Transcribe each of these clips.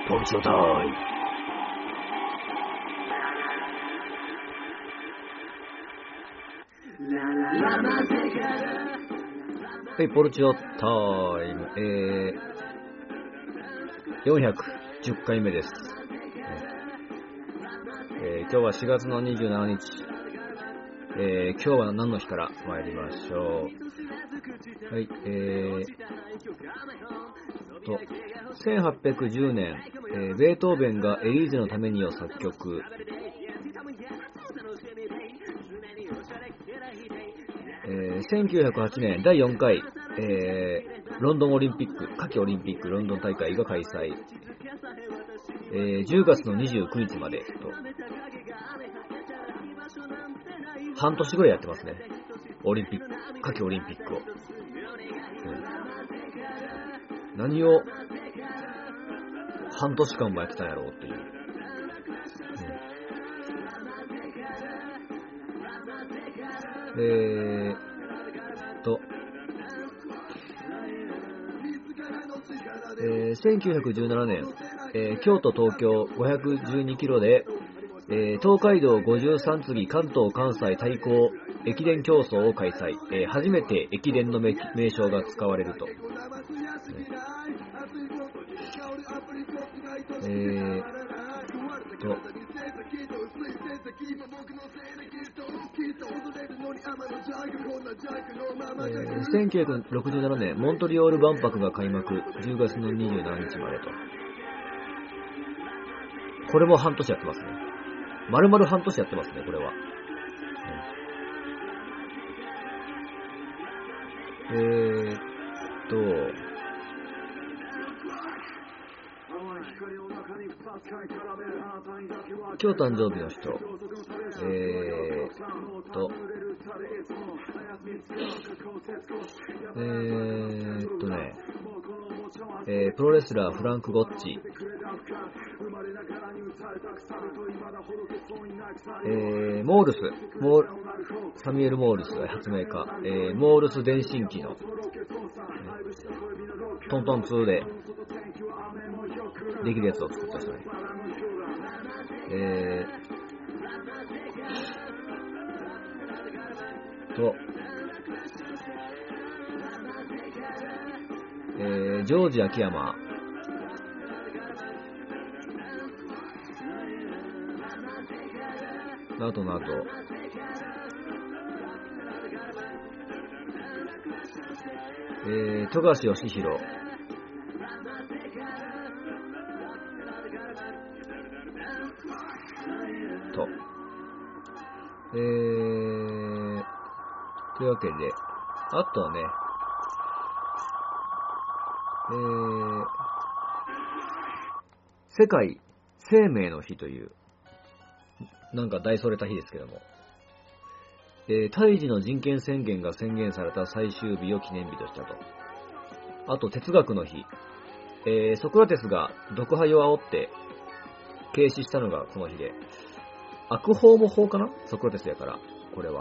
ポルチョタイム。はい、ポルチョタイム。410回目です。今日は4月の27日。今日は何の日から参りましょう。はい、1810年、ベートーベンがエリーゼのためにを作曲。1908年第4回、ロンドンオリンピック、夏季オリンピックロンドン大会が開催。10月の29日までと。半年ぐらいやってますね。オリンピック、夏季オリンピックを。何を半年間もやってたんやろうっていう。1917年、京都東京512キロで、東海道53次関東関西対抗駅伝競争を開催。初めて駅伝の名称が使われると。1967年モントリオール万博が開幕。10月の27日までと。これも半年やってますね。丸々半年やってますね、これは。今日誕生日の人、プロレスラーフランク・ゴッチ、モールス、サミュエル・モールスが発明家、モールス電信機のトントン2でできるやつを作った人ね。ジョージ秋山、あと、富樫義弘、と、というわけで、あとはね、世界生命の日という、なんか大それた日ですけども、胎児の人権宣言が宣言された最終日を記念日としたと。あと哲学の日、ソクラテスが毒杯を煽って軽視したのがこの日で、悪法も法かな、ソクラテスやから、これは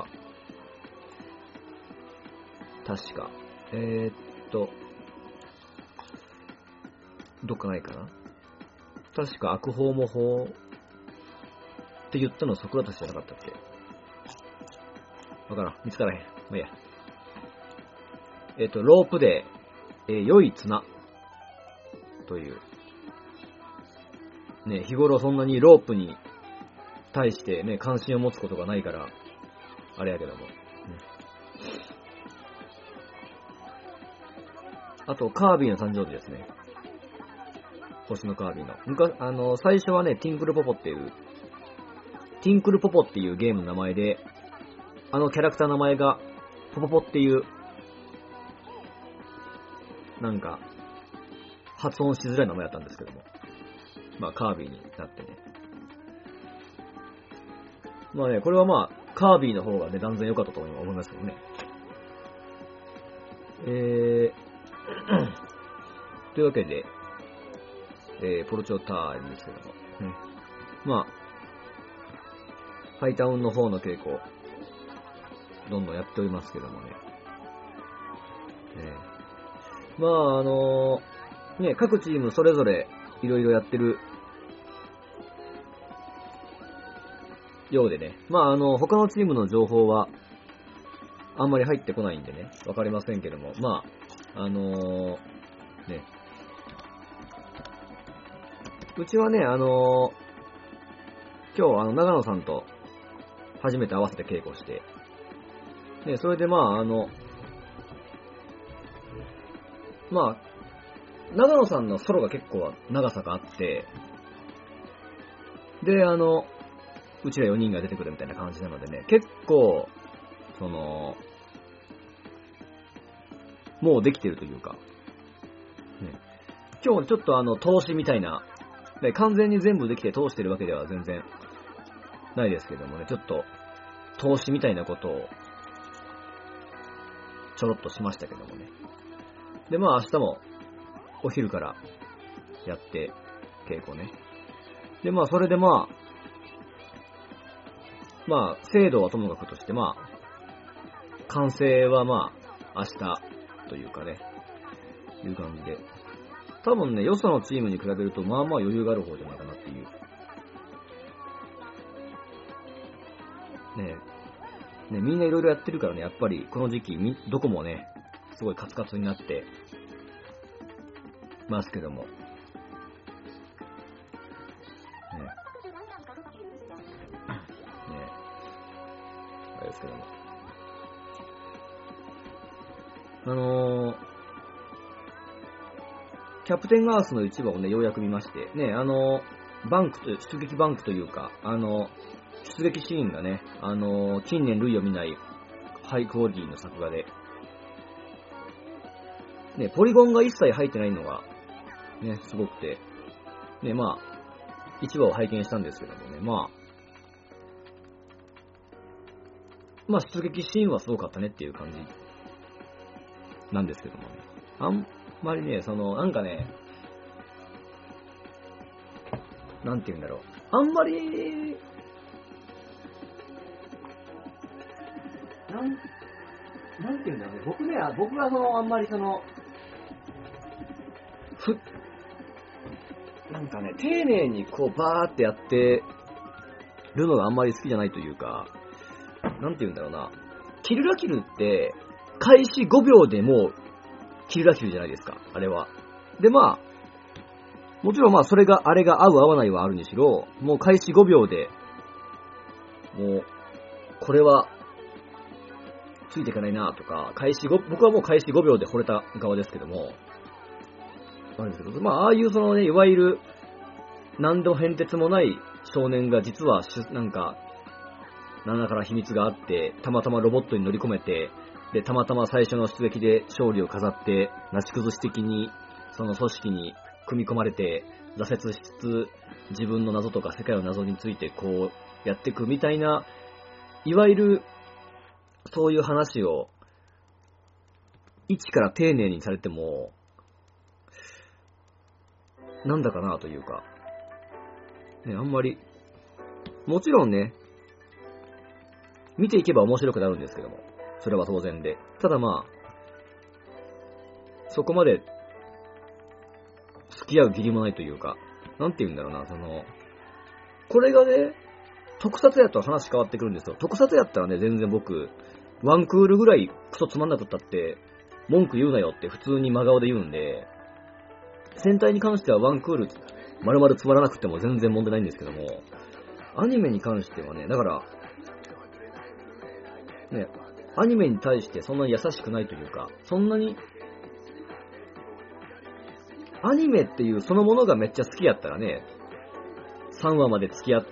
確かどっかないかな、確か悪法も法って言ったのソクラテスじゃなかったっけ。わからん、見つからへん。まあいいや。ロープで、良い綱というね、日頃そんなにロープに対してね関心を持つことがないからあれやけども、あとカービィの誕生日ですね。星のカービィの最初はねティンクルポポっていうゲームの名前で、キャラクターの名前がポポポっていうなんか発音しづらい名前だったんですけども、まあカービィになってね、まあね、これはまあカービィの方がね断然良かったと思いますけどね。というわけで、ポルチョタイムですけども、まあハイタウンの方の稽古どんどんやっておりますけどもね、まあね、各チームそれぞれいろいろやってるようでね。まあ、他のチームの情報は、あんまり入ってこないんでね、わかりませんけども、まあ、ね。うちはね、今日、長野さんと、初めて合わせて稽古して、ね、それでまあ、まあ、長野さんのソロが結構長さがあって、で、うちら4人が出てくるみたいな感じなのでね、結構、もうできてるというか、ね、今日ちょっと投資みたいな、ね、完全に全部できて通してるわけでは全然ないですけどもね、ちょっと投資みたいなことをちょろっとしましたけどもね。で、まあ明日もお昼からやって稽古ね。で、まあそれでまあ精度はともかくとしてまあ完成はまあ明日というかね、いう感じで。多分ね、よそのチームに比べるとまあまあ余裕がある方じゃないかなっていう。ねみんないろいろやってるからね、やっぱりこの時期どこもね、すごいカツカツになってますけども。ねあれですけども。キャプテンガースの1話をね、ようやく見まして、ね、出撃バンクというか、出撃シーンがね、近年類を見ないハイクオリティの作画で、ね、ポリゴンが一切入ってないのが、ね、すごくて、ね、まあ、1話を拝見したんですけどもね、まあ、出撃シーンはすごかったねっていう感じなんですけどもね。あんまりね、なんかね、なんて言うんだろう。あんまり、なんて言うんだろうね。僕はあんまりなんかね、丁寧にこうバーってやってるのがあんまり好きじゃないというか、なんて言うんだろうな。キルラキルって、開始5秒でもう、キルラキルじゃないですか、あれは。で、まあ、もちろんまあ、あれが合う合わないはあるにしろ、もう開始5秒で、もう、これは、ついていかないなとか、僕はもう開始5秒で惚れた側ですけども、なんですけど、まあ、ああいうね、いわゆる、何でも変哲もない少年が実は、なんか、何らかの秘密があって、たまたまロボットに乗り込めて、で、たまたま最初の出撃で勝利を飾って、なし崩し的に、その組織に組み込まれて、挫折しつつ、自分の謎とか世界の謎についてこう、やっていくみたいな、いわゆる、そういう話を、一から丁寧にされても、なんだかなというか、ね、あんまり、もちろんね、見ていけば面白くなるんですけども、それは当然で。ただまあ、そこまで、付き合う義理もないというか、なんて言うんだろうな、これがね、特撮やと話変わってくるんですよ。特撮やったらね、全然僕、ワンクールぐらいクソつまんなくったって、文句言うなよって普通に真顔で言うんで、戦隊に関してはワンクール、丸々つまらなくても全然問題ないんですけども、アニメに関してはね、だから、ね、アニメに対してそんなに優しくないというか、そんなに、アニメっていうそのものがめっちゃ好きやったらね、3話まで付き合って、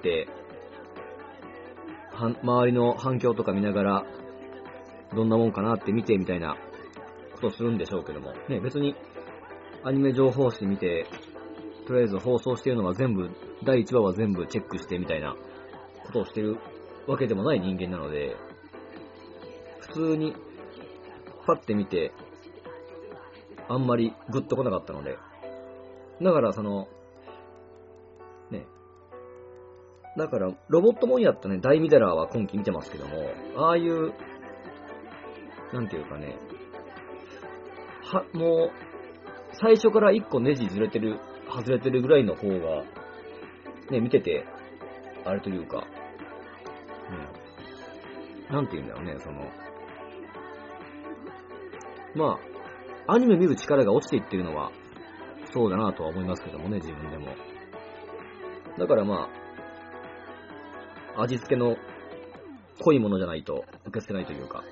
周りの反響とか見ながら、どんなもんかなって見てみたいなことをするんでしょうけども、ね、別にアニメ情報誌見て、とりあえず放送しているのは全部、第1話は全部チェックしてみたいなことをしてるわけでもない人間なので、普通にパッて見て、あんまりグッと来なかったので、だからね、だからロボットもんやったね、ダイミダラーは今期見てますけども、ああいう、なんていうかね、もう、最初から一個ネジずれてる外れてるぐらいの方が、ね、見てて、あれというか、なんて言うんだろうね、まあ、アニメ見る力が落ちていってるのは、そうだなとは思いますけどもね、自分でも。だからまあ、味付けの濃いものじゃないと受け付けないというか、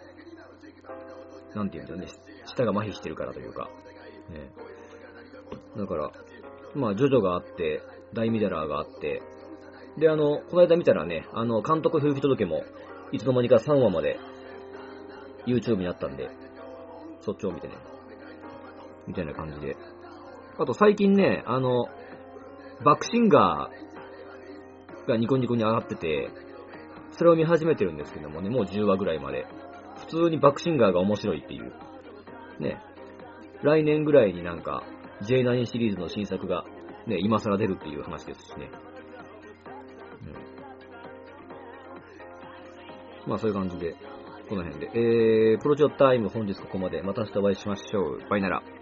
なんて言うんだろうね、舌が麻痺してるからというか、ね。だから、まあ、ジョジョがあって、大ミダラーがあって、で、この間見たらね、監督不行き届けも、いつの間にか3話まで YouTube になったんで、そっちを見てね、みたいな感じで。あと最近ね、バックシンガーがニコニコに上がってて、それを見始めてるんですけどもね、もう10話ぐらいまで。普通にバックシンガーが面白いっていう。ね。来年ぐらいになんか、J9 シリーズの新作が、ね、今更出るっていう話ですしね。まあそういう感じで、この辺で。プロジョタイム本日ここまで。また明日お会いしましょう。バイなら。